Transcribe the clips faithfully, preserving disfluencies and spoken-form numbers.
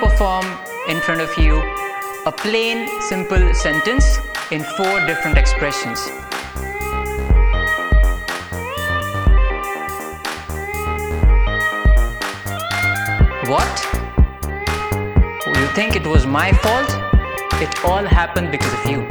perform in front of you a plain, simple sentence in four different expressions. What? You think it was my fault? It all happened because of you.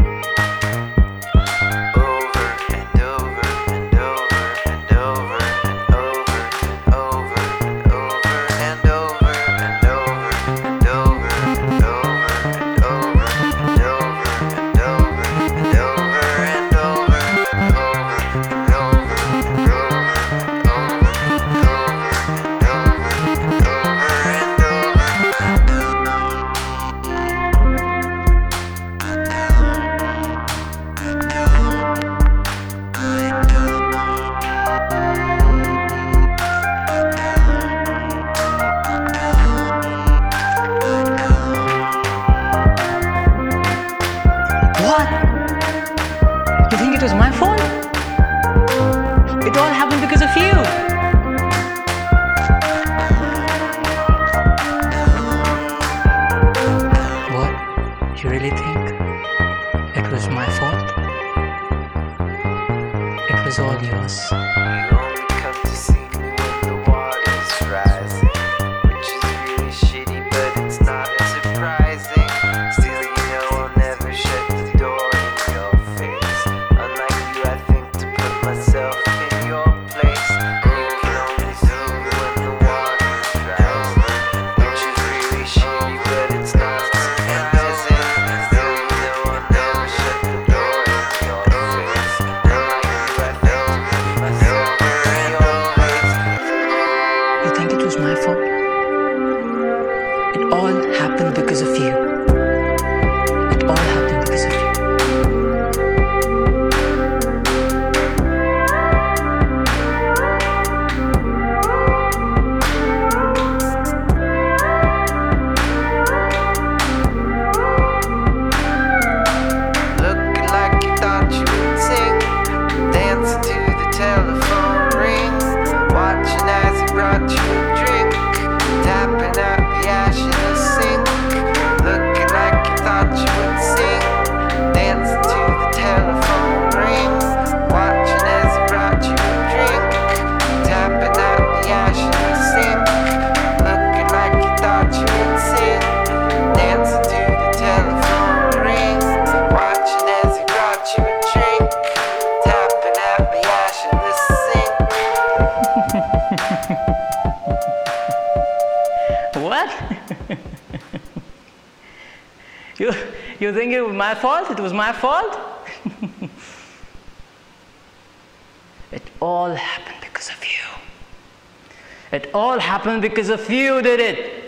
What? You think it was my fault? It all happened because of you. What? You really think it was my fault? It was all yours. You only come to see me when the water's rising, which is really shitty, but it's not surprising. Still, you know I'll never shut the door in your face. Unlike you, I think to put myself in your place. You can only see me when the water's rising, which is really shitty, but it's not surprising. Still, you know I'll never shut the door in your face. Unlike you, I think to put myself in your place. You think it was my fault? It all happened because of you. It all happened because of you. Looking like you thought you would sing, dancing to the telephone ring, watching as he brought you a drink, tapping out the ash in the sink. Looking like you thought you would sing, dancing to the telephone ring, watching as he brought you a drink, tapping out the ash in the sink. Looking like you thought you would sing, dancing to the telephone ring, watching as he brought you a drink, tapping out the ash in the sink. What? you, you think it was my fault? It was my fault? It all happened because of you. It all happened because of you, did it?